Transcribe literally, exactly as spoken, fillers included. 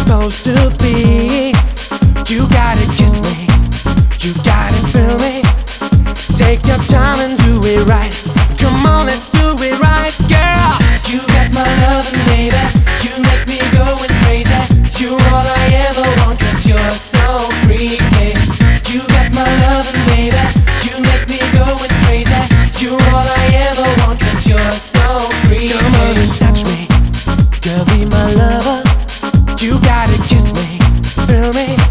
supposed to be. You gotta kiss me, you gotta feel me. Take your time and do it right. Come on, let's do it right, girl. You got my loving, baby. You make me going crazy. You're all I ever want, cause you're so freaky. You got my loving, baby. You make me going crazy. You're all I ever want, cause you're so freaky. Come on and touch me, girl, be my lover. You gotta kiss me, feel me.